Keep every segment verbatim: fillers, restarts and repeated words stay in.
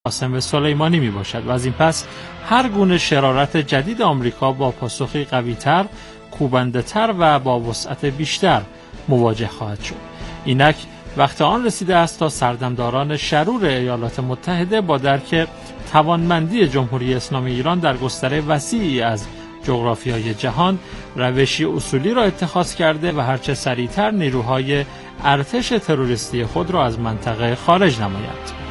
قاسم سلیمانی می باشد و از این پس هر گونه شرارت جدید آمریکا با پاسخی قوی‌تر، کوبنده‌تر و با وسعت بیشتر مواجه خواهد شد. اینک وقت آن رسیده است تا سردمداران شرور ایالات متحده با درک توانمندی جمهوری اسلامی ایران در گستره وسیعی از جغرافیای جهان روشی اصولی را اتخاذ کرده و هرچه سریعتر نیروهای ارتش تروریستی خود را از منطقه خارج نمایند.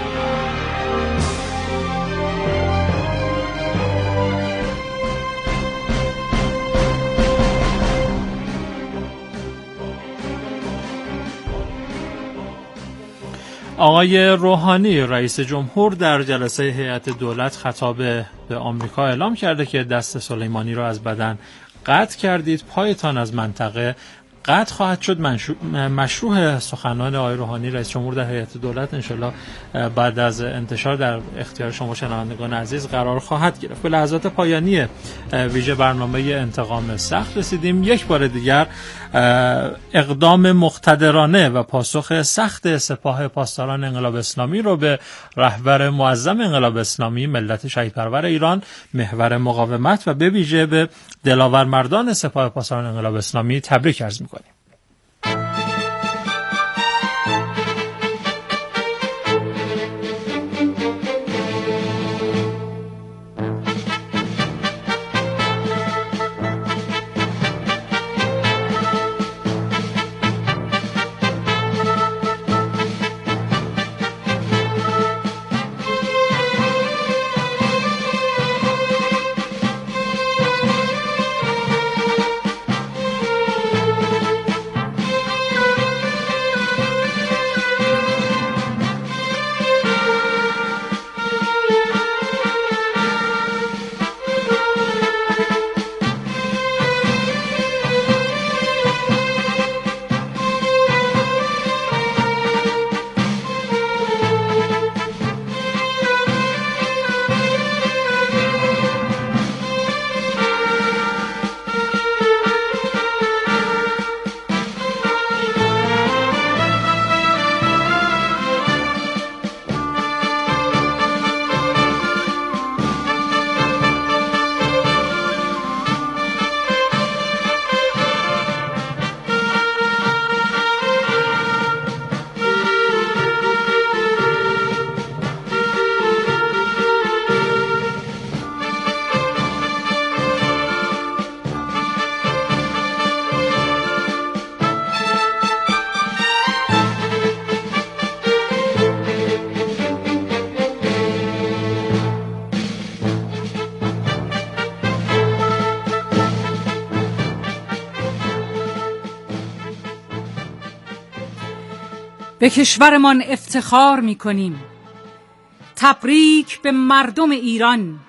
آقای روحانی رئیس جمهور در جلسه هیئت دولت خطاب به آمریکا اعلام کرده که دست سلیمانی را از بدن قطع کردید، پایتان از منطقه قطع خواهد شد. مشروع سخنان آقای روحانی رئیس جمهور در هیئت دولت انشالله بعد از انتشار در اختیار شما شنوندگان عزیز قرار خواهد گرفت. به لحظات پایانی ویژه برنامه انتقام سخت رسیدیم. یک بار دیگر اقدام مقتدرانه و پاسخ سخت سپاه پاسداران انقلاب اسلامی رو به رهبر معظم انقلاب اسلامی، ملت شهیدپرور ایران، محور مقاومت و به ویژه به دلاور مردان سپاه پاسداران انقلاب اسلامی تبریک عرض می‌کنیم. به کشورمان افتخار می کنیم. تبریک به مردم ایران،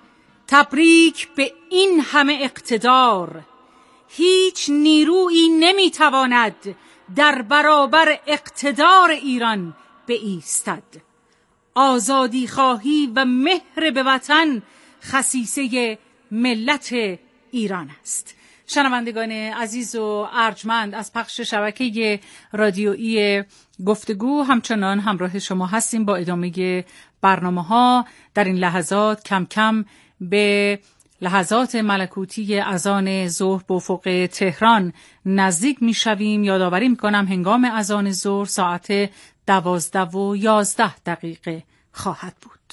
تبریک به این همه اقتدار. هیچ نیرویی نمی تواند در برابر اقتدار ایران بایستد. آزادی خواهی و مهر به وطن خصیصه ملت ایران است. شنوندگان عزیز و ارجمند از پخش شبکه رادیویی گفتگو همچنان همراه شما هستیم با ادامه برنامه ها. در این لحظات کم کم به لحظات ملکوتی اذان ظهر به افق تهران نزدیک می شویم. یادآوری می کنم هنگام اذان ظهر ساعت دوازده و یازده دقیقه خواهد بود.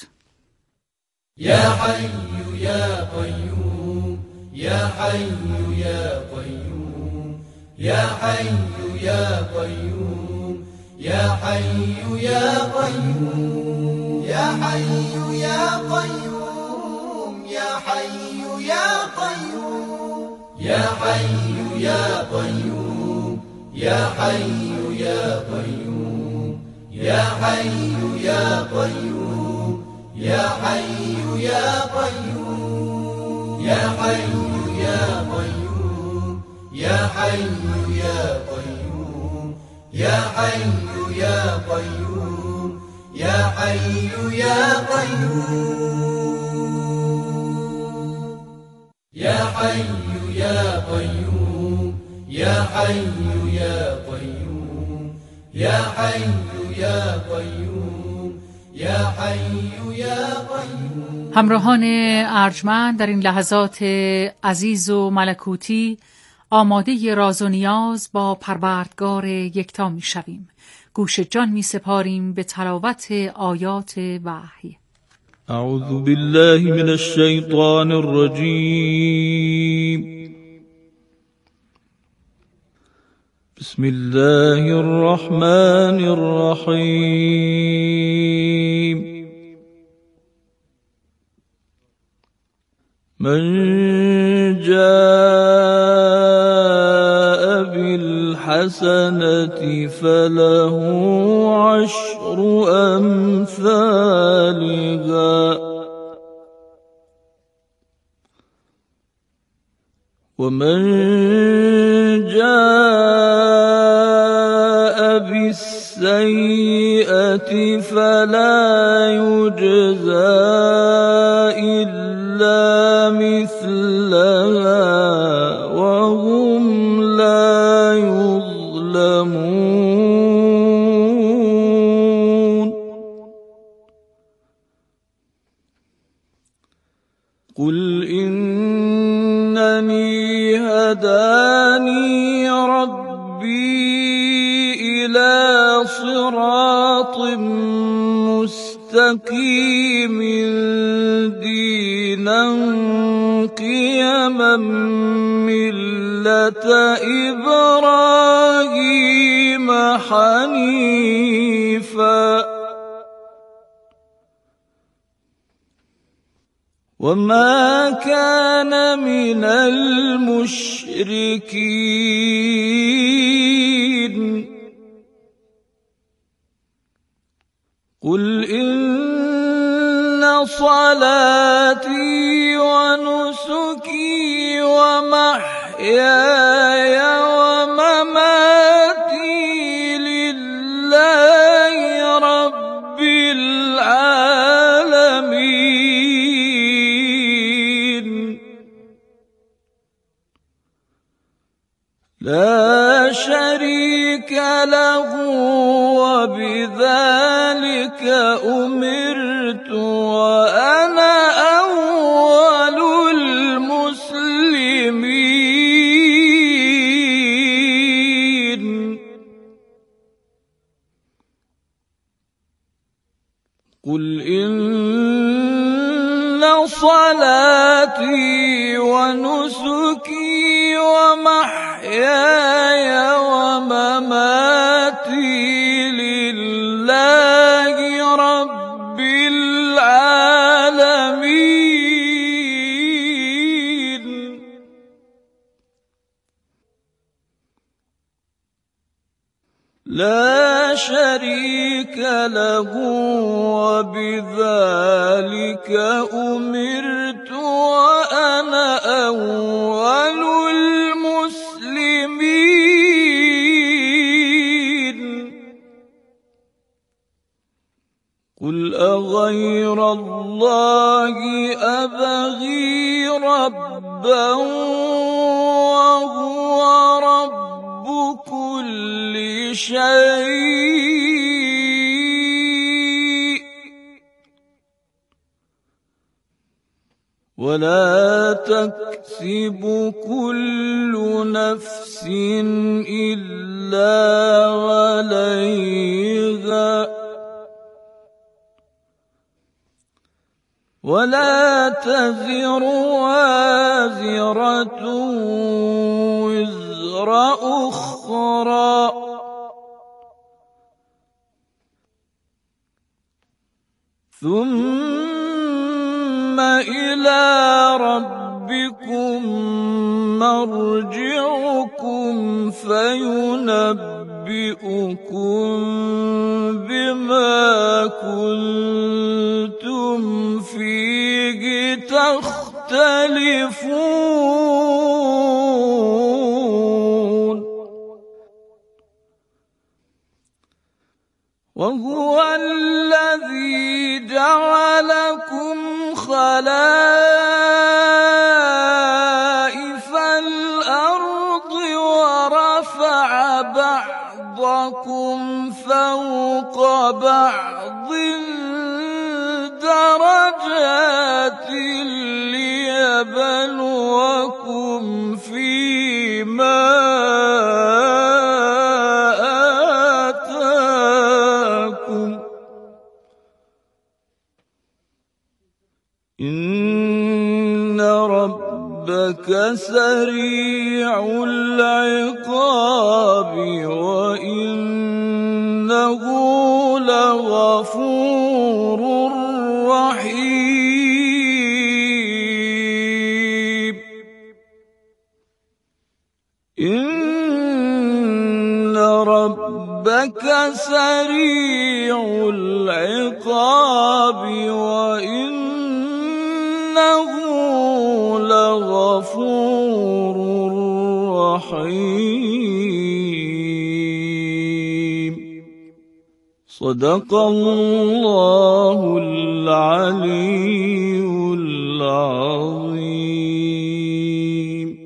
یا حی یا قیوم، یا حی یا قیوم، یا حی یا قیوم، یا حی یا قیوم، یا حی یا قیوم، یا حی یا قیوم، یا حی یا قیوم، یا حی یا قیوم، یا حی یا قیوم، یا حی یا قیوم، یا حی یا قیوم، یا حی یا قیوم، یا حی یا قیوم، یا حی یا قیوم، یا حی یا قیوم، یا حی یا قیوم، یا حی یا قیوم، يا حي يا قيوم. همراهان ارجمند، در این لحظات عزیز و ملکوتی آماده راز و نیاز با پروردگار یکتا می شویم. گوش جان می سپاریم به تلاوت آیات وحی. اعوذ بالله من الشیطان الرجیم. بسم الله الرحمن الرحیم. من جاء بالحسنة فله عشر أمثالها ومن جاء بالسيئة فلا يجزى إلا مثلها وهم لا يظلمون. قل إنني هداني ربي إلى صراط مستقيم دينا قيما ملة إبراهيم حنيفا وما كان من المشركين. قل إن صلاتي ونسكي ومحياي ومماتي لله رب العالمين لا شريك له وبذلك أمرت وأنا أول المسلمين. قل إن صلاتي ونسكي ومحياي ومماتي لله رب العالمين لا شريك له وبذلك أمرت وأنا أول المسلمين. قل أغير الله أبغي ربا وهو رب كل شيء ولا تكسب كل نفس إلا عليها ولا تزر وازرة وزر أخرى ثم إلى ربكم مرجعكم فينبئكم بما كنتم فيه تختلفون. وهو الذي جعلكم خلائف الأرض ورفع بعضكم فوق بعض إن ربك سريع العقاب وإنه لغفور رحيم إن ربك سريع العقاب وإنه لغفور رحيم صدق الله العلي العظيم.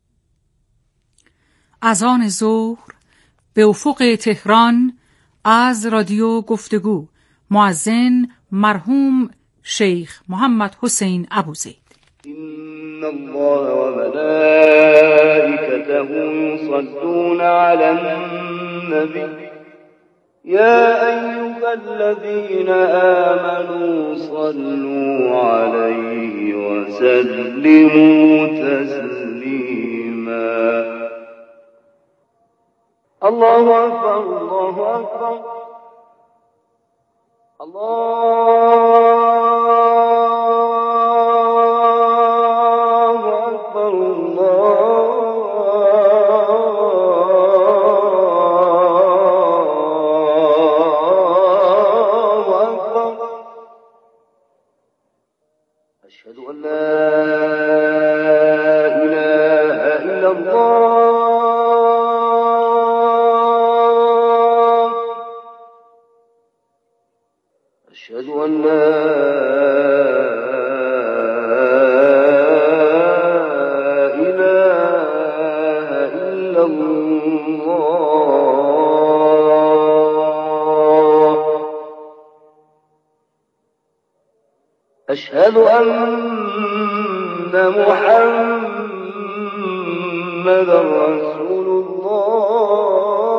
اذان ظهر به افق تهران از رادیو گفتگو. مؤذن مرحوم شیخ محمد حسین ابوزید. إن الله وملائكته يصلون على النبي يا أيها الذين آمنوا صلوا عليه وسلموا تسليما. الله أكبر الله أكبر الله أكبر الله أكبر. أشهد أن لا إله إلا الله. أشهد أن لا إله إلا الله. أشهد أن محمدا رسول الله.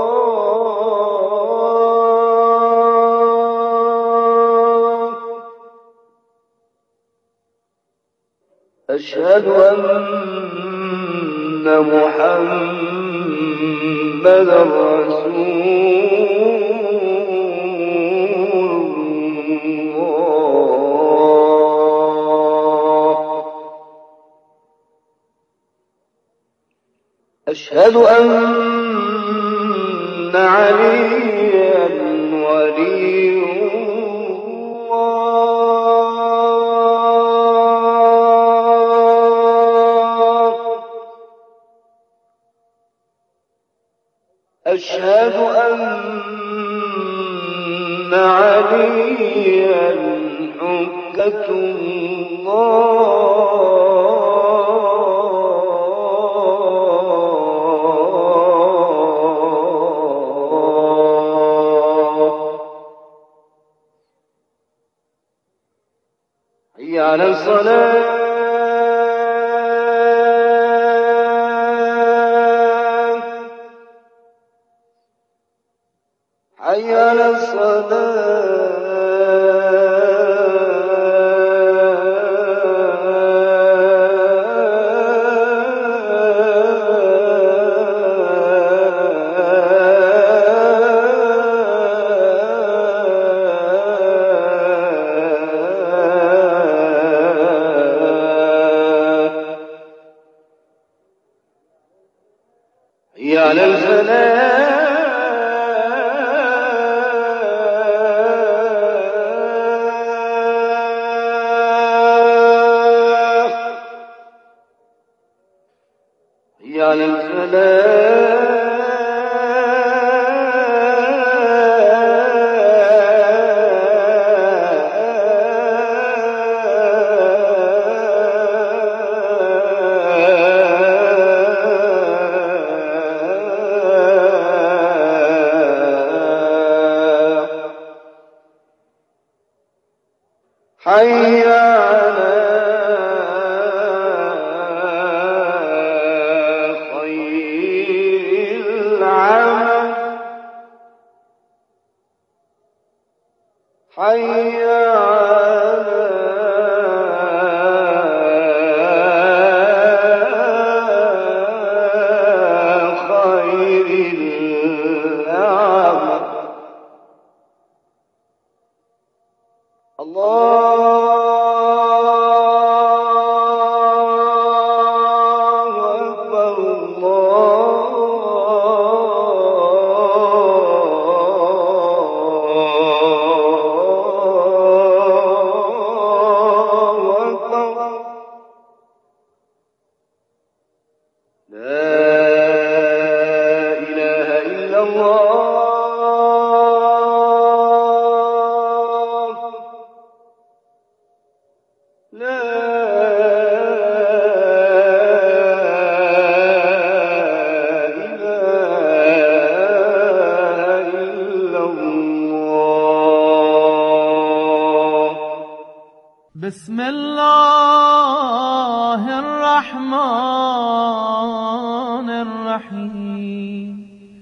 أشهد أن محمدا رسول الله. أشهد أن عليا ولي أشهد أن عليا حجة الله. حي على الصلاة. حي على الصلاة. حي على الفلاح. حي على الفلاح. حي على خير العمل. حي على بسم الله الرحمن الرحیم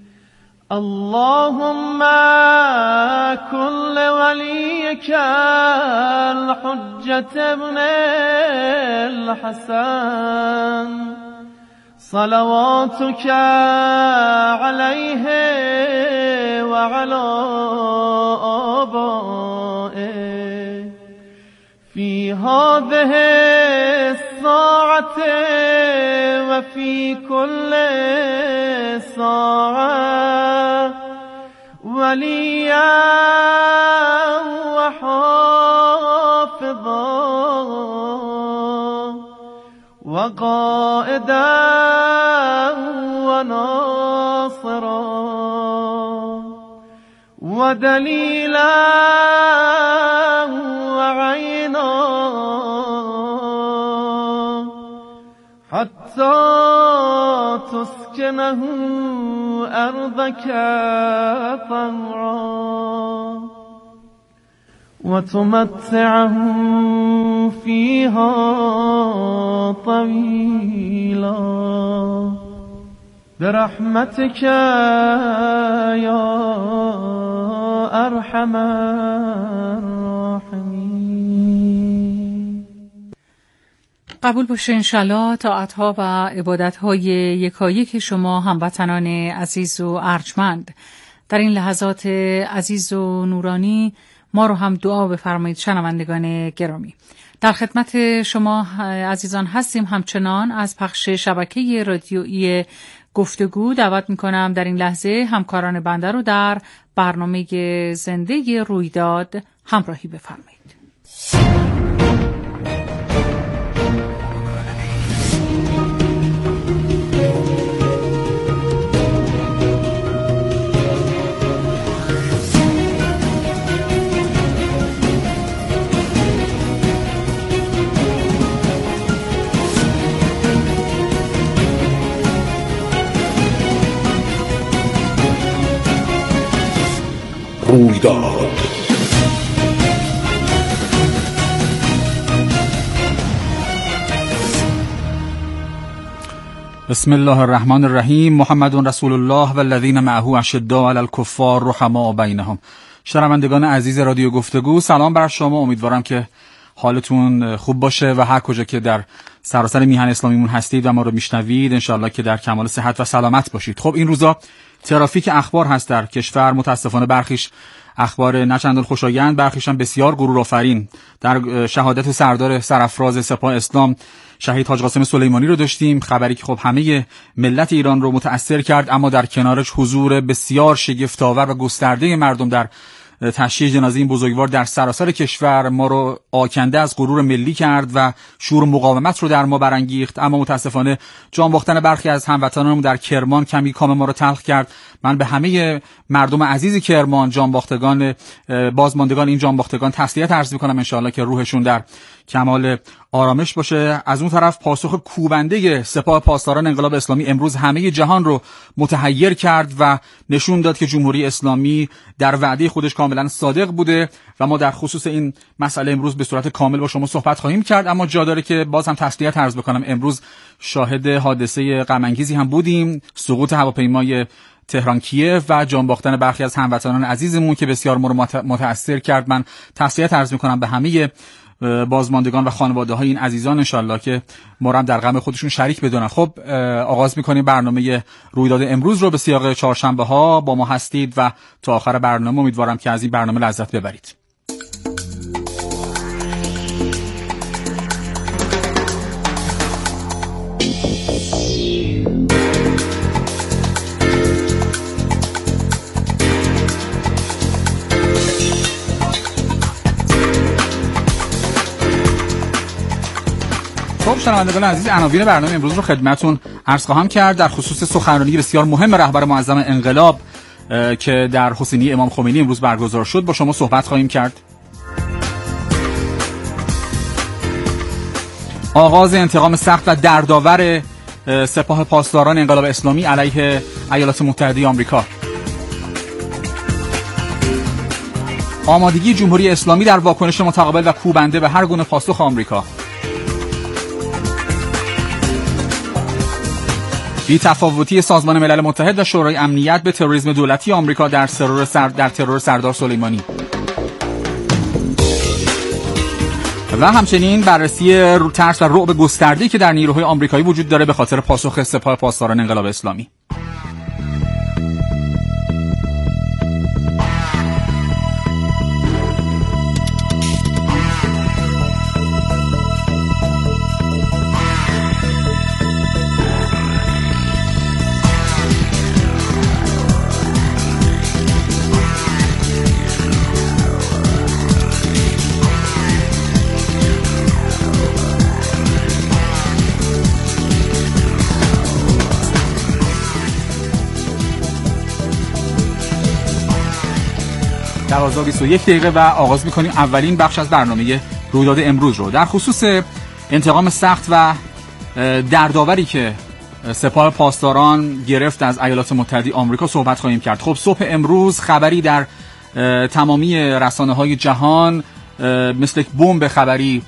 اللهم كن لوليك الحجة ابن الحسن صلواتك عليه وعلى آبائه في هذه الساعة وفي كل ساعة وليا وحافظا وقائدا وناصرا ودليلا وعينا حتى تسكنه أرضك طوعا وتمتعه فيها طويلا برحمتك يا ارحم الراحمین. قبول باشه انشالله طاعت‌ها و عبادت‌های یکایک شما هموطنان عزیز و ارجمند. در این لحظات عزیز و نورانی ما رو هم دعا بفرمایید شنوندگان گرامی. در خدمت شما عزیزان هستیم. همچنان از پخش شبکه رادیویی گفتگو دعوت میکنم در این لحظه همکاران بنده رو در برنامه زنده رویداد همراهی بفرمایید. رویداد بسم الله الرحمن الرحیم. محمد رسول الله و الذین معه اشداء علی الکفار رحماء بینهم. شنوندگان عزیز رادیو گفتگو، سلام بر شما. امیدوارم که حالتون خوب باشه و هر کجا که در سراسر میهن اسلامیمون هستید و ما رو میشنوید انشالله که در کمال صحت و سلامت باشید. خب این روزا ترافیک اخبار هست در کشور، متاسفانه برخیش اخبار نه چندان خوشایند، برخیش هم بسیار غرورآفرین. در شهادت سردار سرافراز سپاه اسلام شهید حاج قاسم سلیمانی رو داشتیم، خبری که خب همه ملت ایران رو متأثر کرد، اما در کنارش حضور بسیار شگفت‌آور و گسترده مردم در تشییع جنازه این بزرگوار در سراسر کشور ما رو آکنده از غرور ملی کرد و شور مقاومت رو در ما برانگیخت. اما متاسفانه جان باختن برخی از هموطنانمون در کرمان کمی کام ما رو تلخ کرد. من به همه مردم عزیز کرمان، جان باختگان، بازماندگان این جان باختگان تسلیت عرض می‌کنم، ان شاءالله که روحشون در کمال آرامش باشه. از اون طرف پاسخ کوبنده سپاه پاسداران انقلاب اسلامی امروز همه جهان رو متحیر کرد و نشون داد که جمهوری اسلامی در وعده خودش کاملا صادق بوده و ما در خصوص این مسئله امروز به صورت کامل با شما صحبت خواهیم کرد. اما جا داره که باز هم تسلیت عرض بکنم، امروز شاهد حادثه غم انگیزی هم بودیم، سقوط هواپیمای تهران کیف و جان باختن برخی از هموطنان عزیزمون که بسیار ما رو متأثر کرد. من تسلیت عرض می‌کنم به همه بازماندگان و خانواده‌های این عزیزان، انشالله که ما رو هم در غم خودشون شریک بدونن. خب آغاز می‌کنیم برنامه رویداد امروز رو. به سیاق چهارشنبه‌ها با ما هستید و تا آخر برنامه امیدوارم که از این برنامه لذت ببرید. خب شنوندگان عزیز، عناوین برنامه امروز رو خدمتتون عرض خواهم کرد. در خصوص سخنرانی بسیار مهم رهبر معظم انقلاب که در حسینیه امام خمینی امروز برگزار شد با شما صحبت خواهیم کرد. آغاز انتقام سخت و دردآور سپاه پاسداران انقلاب اسلامی علیه ایالات متحده آمریکا. آمادگی جمهوری اسلامی در واکنش متقابل و کوبنده به هر گونه پاسخ آمریکا. بی‌تفاوتی سازمان ملل متحد و شورای امنیت به تروریسم دولتی آمریکا در ترور سر در ترور سردار سلیمانی. و همچنین بررسی ترس و رعب گسترده‌ای که در نیروهای آمریکایی وجود داره به خاطر پاسخ سپاه پاسداران انقلاب اسلامی. دوازده و بیست و یک دقیقه و آغاز می‌کنیم اولین بخش از برنامه رویداد امروز رو. در خصوص انتقام سخت و دردآوری که سپاه پاسداران گرفت از ایالات متحده آمریکا صحبت خواهیم کرد. خب صبح امروز خبری در تمامی رسانه‌های جهان مثل بمب خبری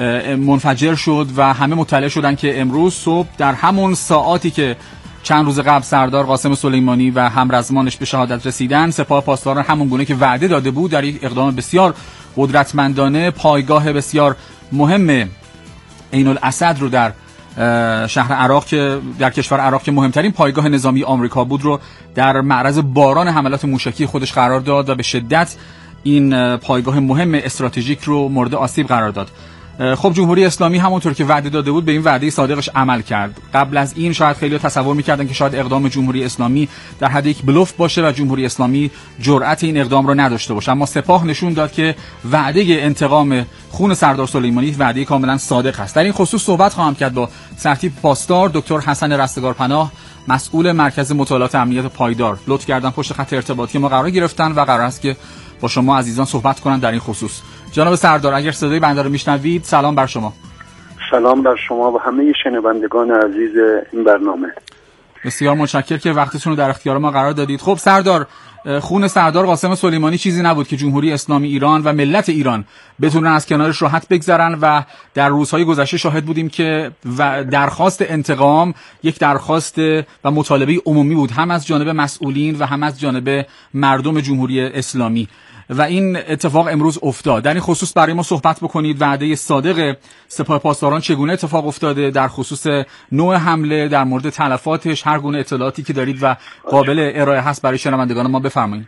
منفجر شد و همه مطلع شدن که امروز صبح در همون ساعاتی که چند روز قبل سردار قاسم سلیمانی و همرزمانش به شهادت رسیدن، سپاه پاسداران همون گونه که وعده داده بود در یک اقدام بسیار قدرتمندانه پایگاه بسیار مهم عین الاسد رو در شهر عراق که در کشور عراق که مهمترین پایگاه نظامی آمریکا بود رو در معرض باران حملات موشکی خودش قرار داد و به شدت این پایگاه مهم استراتژیک رو مورد آسیب قرار داد. خب جمهوری اسلامی همونطور که وعده داده بود به این وعده صادقش عمل کرد. قبل از این شاید خیلی تصور می‌کردن که شاید اقدام جمهوری اسلامی در حد یک بلوف باشه و جمهوری اسلامی جرأت این اقدام رو نداشته باشه، اما سپاه نشون داد که وعده انتقام خون سردار سلیمانی وعده کاملا صادق است. در این خصوص صحبت خواهم کرد با سرتیپ پاسدار دکتر حسن رستگارپناه، مسئول مرکز مطالعات امنیت پایدار. لطف کردن پشت خط ارتباطی ما قرار گرفتن و قرار است که با شما عزیزان صحبت کنن در این خصوص. جناب سردار اگر صدای بنده رو میشنوید، سلام بر شما. سلام بر شما و همه شنوندگان عزیز این برنامه. بسیار متشکرم که وقتتون رو در اختیار ما قرار دادید. خب سردار، خون سردار قاسم سلیمانی چیزی نبود که جمهوری اسلامی ایران و ملت ایران بتونن از کنارش راحت بگذرن و در روزهای گذشته شاهد بودیم که و درخواست انتقام یک درخواست و مطالبه عمومی بود، هم از جانب مسئولین و هم از جانب مردم جمهوری اسلامی، و این اتفاق امروز افتاد. در این خصوص برای ما صحبت بکنید وعده صادق سپاه پاسداران چگونه اتفاق افتاده، در خصوص نوع حمله، در مورد تلفاتش، هر گونه اطلاعاتی که دارید و قابل ارائه هست برای شنوندگان ما بفرمایید.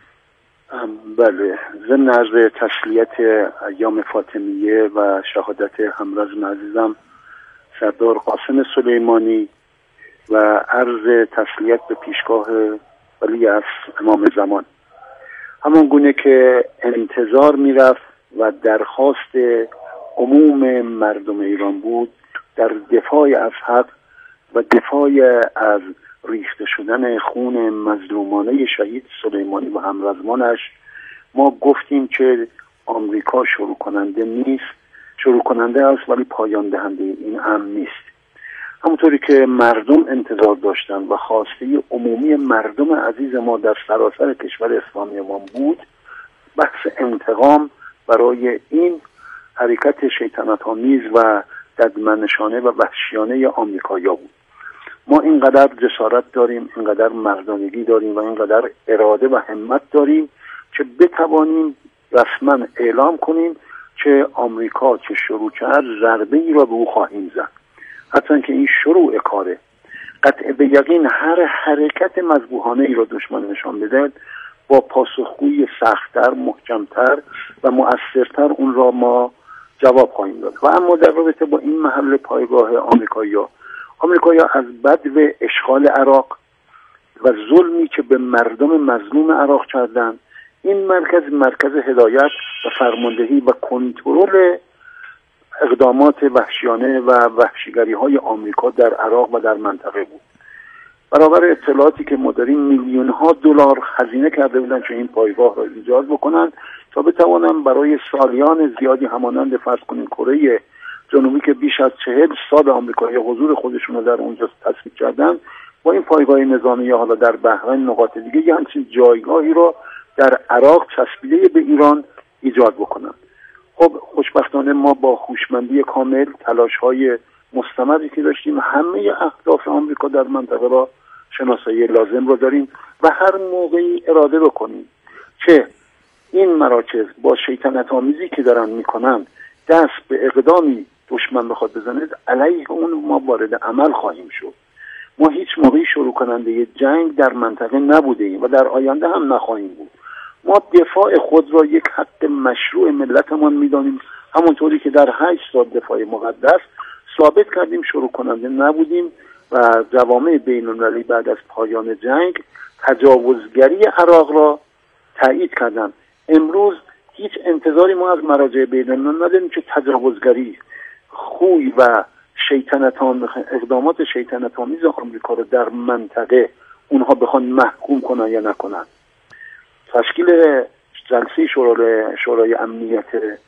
بله، ضمن عرض تسلیت ایام فاطمیه و شهادت همرزم عزیزم سردار قاسم سلیمانی و عرض تسلیت به پیشگاه ولی از امام زمان، همان گونه که انتظار میرفت و درخواست عموم مردم ایران بود در دفاع از حق و دفاع از ریخته شدن خون مظلومانه شهید سلیمانی و همرزمانش. ما گفتیم که آمریکا شروع کننده نیست، شروع کننده است ولی پایان دهنده این امر نیست. همونطوری که مردم انتظار داشتن و خواسته عمومی مردم عزیز ما در سراسر کشور اسلامی ما بود، بحث انتقام برای این حرکت شیطنت‌آمیز و ددمنشانه و وحشیانه آمریکایی‌ها بود. ما اینقدر جسارت داریم، اینقدر مردانگی داریم و اینقدر اراده و همت داریم که بتوانیم رسما اعلام کنیم که آمریکا که شروع کرد ضربه ای را به او خواهیم زد. حتی که این شروع کاره، قطع به یقین هر حرکت مذبوحانه ای را دشمن نشان بده با پاسخگویی سخت‌تر، محکم‌تر و مؤثرتر اون را ما جواب خواهیم داد. و اما در رابطه با این محل پایگاه آمریکایی‌ها، آمریکایی‌ها از بدو اشغال عراق و ظلمی که به مردم مظلوم عراق کردند، این مرکز مرکز هدایت و فرماندهی و کنترل اقدامات وحشیانه و وحشیگری های آمریکا در عراق و در منطقه بود. برابر اطلاعاتی که ما داریم میلیون ها دلار هزینه کرده بودن که این پایگاه را ایجاد بکنن تا بتوانن برای سالیان زیادی همانند فرض کنیم کره جنوبی که بیش از چهل سال آمریکایی حضور خودشون رو در اونجا تثبیت کردن، با این پایگاه نظامی یا حالا در بحرین نقاط دیگه یه همچین جایگاهی رو در عراق چسبیده به ایران ایجاد بکنن. خب خوشبختانه ما با هوشمندی کامل، تلاش‌های مستمری که داشتیم، همه اهداف آمریکا در منطقه را شناسایی لازم رو داریم و هر موقعی اراده بکنیم که این مراکز با شیطنت آمیزی که دارن میکنن دست به اقدامی دشمن بخواد بزنه، علیه اون ما وارد عمل خواهیم شد. ما هیچ موقعی شروع کننده جنگ در منطقه نبوده ایم و در آینده هم نخواهیم بود. ما دفاع خود را یک حق مشروع ملتمان میدانیم، همونطوری که در هشت سال دفاع مقدس ثابت کردیم شروع کننده نبودیم و جوامع بین‌المللی بعد از پایان جنگ تجاوزگری عراق را تایید کردند. امروز هیچ انتظاری ما از مراجع بین‌المللی نداریم که تجاوزگری، خوی و شیطنتان اقدامات شیطنت‌آمیز آمریکا را در منطقه اونها بخوان محکوم کنن یا نکنن. تشکیل جلسه شورای شورای امنیت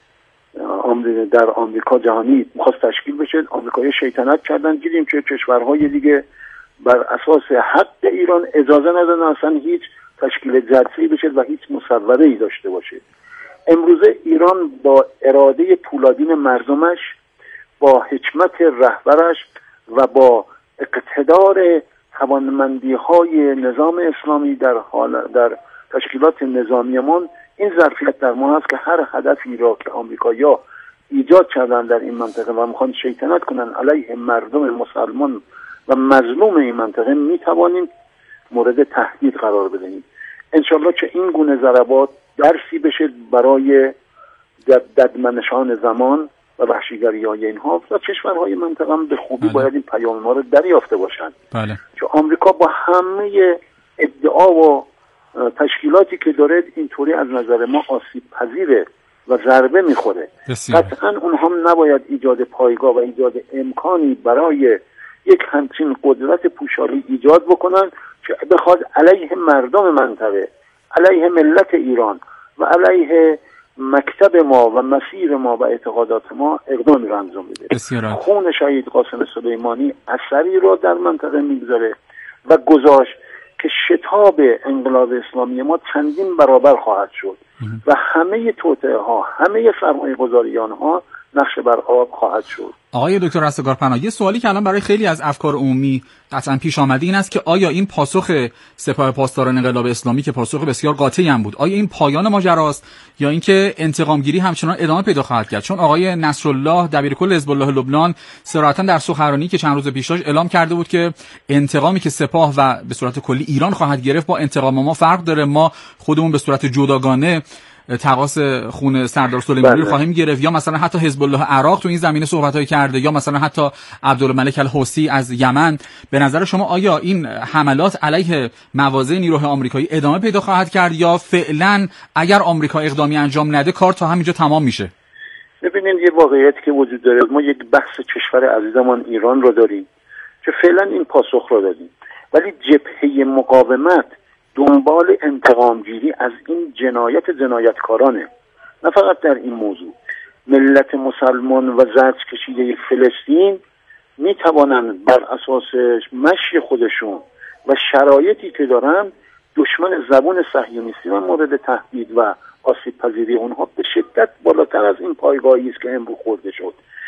در آمریکا جهانی می‌خواست تشکیل بشه، آمریکایی شیطنت کردن، دیدیم که کشورهای دیگه بر اساس حق ایران اجازه ندادن اصلا هیچ تشکیل جلسه‌ای بشه و هیچ مصوبه‌ای داشته باشه. امروزه ایران با اراده پولادین مردمش، با حکمت رهبرش و با اقتدار توانمندی‌های نظام اسلامی در حال در تشکیلات نظامیمان، این ظرفیت در ما هست که هر هدفی را که آمریکایی‌ها ایجاد کردن در این منطقه و میخوان شیطنت کنن علیه مردم مسلمان و مظلوم این منطقه میتوانیم مورد تهدید قرار بدهیم. انشالله که این گونه ضربات درسی بشه برای ددمنشان زمان و وحشیگری‌های اینها و کشورهای منطقه هم به خوبی بله. باید این پیام ما رو دریافته باشند. بله. که آمریکا با همه ادعا و تشکیلاتی که داره اینطوری از نظر ما آسیب پذیره و ضربه میخوره. قطعا اونها هم نباید ایجاد پایگاه و ایجاد امکانی برای یک همچین قدرت پوشالی ایجاد بکنن که بخواد علیه مردم منطقه، علیه ملت ایران و علیه مکتب ما و مسیر ما و اعتقادات ما اقدامی رو انجام بده. خون شهید قاسم سلیمانی اثری رو در منطقه میگذاره و گذاشت که شتاب انقلاب اسلامی ما چندین برابر خواهد شد و همه توطئه ها، همه سرمایه گذاریان ها نقش بر آب خواهد شد. آقای دکتر رستگارپناه، یه سوالی که الان برای خیلی از افکار عمومی قطعا پیش آمده این است که آیا این پاسخ سپاه پاسداران انقلاب اسلامی که پاسخ بسیار قاطعی هم بود، آیا این پایان ماجراست یا اینکه انتقام گیری همچنان ادامه پیدا خواهد کرد؟ چون آقای نصرالله دبیرکل حزب الله لبنان صراحتا در سخنرانی که چند روز پیش داشت اعلام کرده بود که انتقامی که سپاه و به صورت کلی ایران خواهد گرفت با انتقام ما فرق داره، ما خودمون به صورت جداگانه تقاص خون سردار سلیمانی رو خواهیم گرفت، یا مثلا حتی حزب الله عراق تو این زمینه صحبت‌های کرده، یا مثلا حتی عبدالملک الحوثی از یمن. به نظر شما آیا این حملات علیه مواضع نیروهای آمریکایی ادامه پیدا خواهد کرد یا فعلا اگر آمریکا اقدامی انجام نده کار تا همینجا تمام میشه؟ ببینید یه واقعیتی که وجود داره، ما یک بحث کشور عزیزمان ایران رو داریم که فعلا این پاسخ رو دادیم، ولی جبهه مقاومت دنبال انتقامگیری از این جنایت جنایتکارانه. نه فقط در این موضوع، ملت مسلمان و زرد کشیده فلسطین می توانند بر اساس مشی خودشون و شرایطی که دارن دشمن زبون صهیونیستی و مورد تهدید و آسیب پذیری اونها به شدت بالاتر از این پایگاهی است که امروز خورده شد.